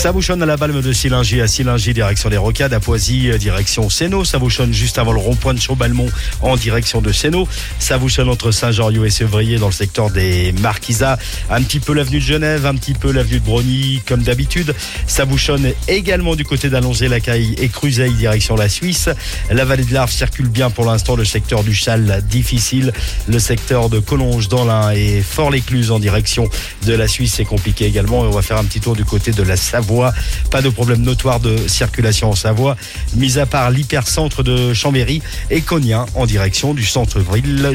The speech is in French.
Ça bouchonne à la Balme de Sillingy, à Sillingy, direction les Rocades, à Poisy, direction Sénaux. Ça bouchonne juste avant le rond-point de Chaubalmont, en direction de Sénaux. Ça bouchonne entre Saint-Jean-Rieux et Sévrier, dans le secteur des Marquisats. Un petit peu l'avenue de Genève, un petit peu l'avenue de Brogny, comme d'habitude. Ça bouchonne également du côté d'Allonges-Lacaille et Cruzeil, direction la Suisse. La vallée de l'Arve circule bien pour l'instant. Le secteur du Chal, difficile. Le secteur de Collonges dans l'Ain et Fort-l'Écluse, en direction de la Suisse, c'est compliqué également. Et on va faire un petit tour du côté de la Savoie. Pas de problème notoire de circulation en Savoie, mis à part l'hypercentre de Chambéry et Cognin en direction du centre-ville.